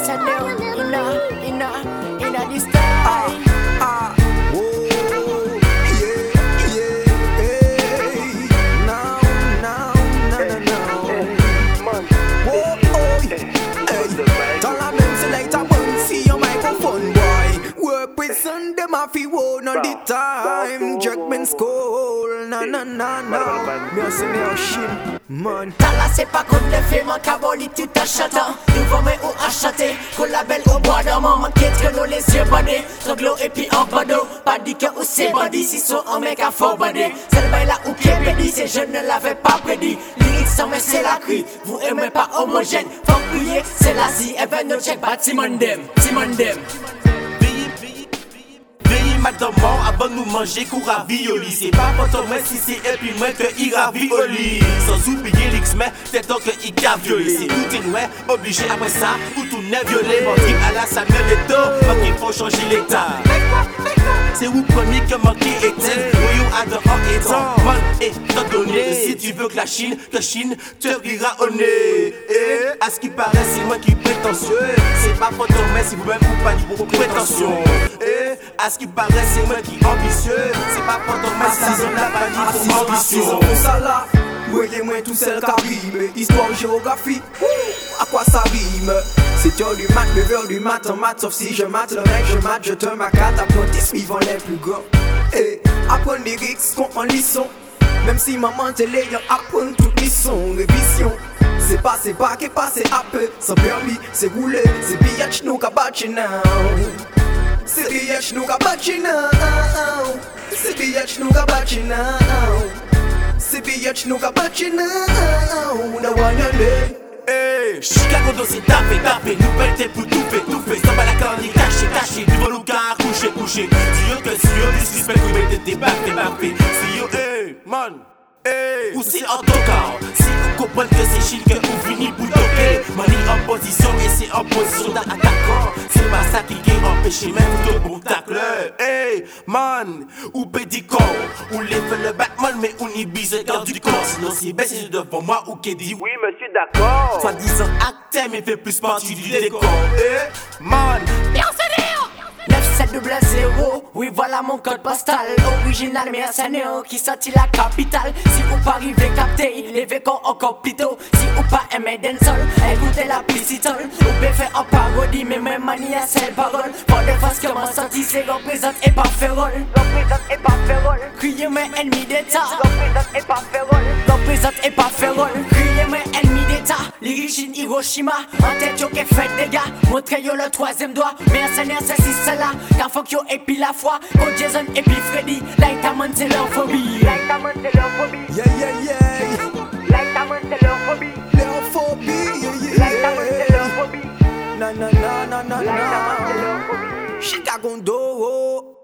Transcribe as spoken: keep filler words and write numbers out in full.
a new inna, inna, inna this time. Ah, whoa, yeah, yeah, hey. Now, now, now, now. Whoa, oh, hey. Dans la même soleil, t'as bon si un microphone, boy. Represent them a fi one on the time. Jackman Skull, na na na na. Merci, merci, man. T'as là c'est pas comme les films en caboli tout achetant. Nouveau mais ou acheté, qu'on label au bois d'amant. Manqué que nous les yeux bandés, troglo et puis en bado. Pas dit que ou c'est bandit, si sont en mec à fort bandé. C'est le bail là où qui est pédit, c'est je ne l'avais pas prédit. Lyrics sans mais c'est la cri, vous aimez pas homogène. Faut prier, c'est la si, et ben nous check pas Timondem, Timondem. Madame avant nous manger cours à violi. C'est pas pour toi si c'est et puis moi que il ravioli. Sans oublier l'X mais c'est donc que il a violé. C'est tout est ouais, obligé après ça ou tout n'est violé. Mon trip à la Samuel Eto, donc il faut changer l'état. C'est où premier que manqué était. Voyons à dehors étant man et t'as donné. Si tu veux que la Chine, que Chine te rira au nez. Et à ce qui paraît c'est moi qui prétentieux. C'est pas pour toi mais si vous-même vous pas niveau prétention. Et à ce qui paraît c'est moi qui ambitieux. C'est pas pour ton mais si on n'a pas dit pour ambition. Pour ça là, voyez moi tout seul qui rime. Histoire, géographie, à quoi ça rime? C'est heure du mat, neuf heures du matin, mat. Sauf si je mate le mec, je mate, je te m'accate. Apprenti suivant les plus grands. Et apprendre les lyrics, comprendre les sons. Même si maman te l'ayant, apprendre toutes les sons. Révision, c'est pas, c'est pas, qui passe à peu. Sans permis, c'est roulé, c'est billage, nous qu'à battre now. C'est billage, nous qu'à battre now. C'est billage, nous qu'à battre now. C'est billage, nous qu'à battre now. The one you need. Hey, Chicago dos c'est tapé, tapé, nous pète pour tout fait, tout fait. Sans pas la carne, caché, caché, devant nous car couché, couché. Si yo que si yo, disrespect, vous mettez tes bacs, tes bacs. Si yo, hey, man, hey. Ou c'est en tout cas, si vous comprenez que c'est chill, que vous finissez pour toquer. Mani en position et c'est en position d'attaquant. C'est pas ça qui est empêché, même tout bon tacle. Hey, man, ou pédicon, ou les fait le Batman, mais on y bise garde du corps. Sinon c'est baissé devant moi ou qui dit Oui, monsieur, d'accord. soit disant acteur mais fait plus partie du décor. Eh, man, neuf sept double zéro, oui voilà mon code postal. Original mercenaire qui sortit la capitale. Si ou pas arrivé capté, il est vécu encore plus tôt. Si ou pas aimé dancehall, écoutez la plicitole. Ou peut faire en parodie, mais même manie à ses paroles. Pour des faces que m'a senti, c'est représente et pas férole. Représente et pas férole. Criez mes ennemis d'état. Représente et pas férole. Représente et pas férole. Criez mes ennemis d'état. L'origine Hiroshima. En tête yo qui fait des gars. Montrez yo le troisième doigt. Mercenaire c'est si c'est là. Car fuck yo et puis la foi. Code Jason et puis Freddy. Lighterman c'est leur phobie. Lighterman, c'est leur phobie. Yeah, yeah, yeah. Lighterman, c'est leur phobie. Leur phobie, yeah, yeah, Lighterman, c'est leur yeah. phobie. Na na na na na Lighterman, c'est na. leur phobie. Chicago do.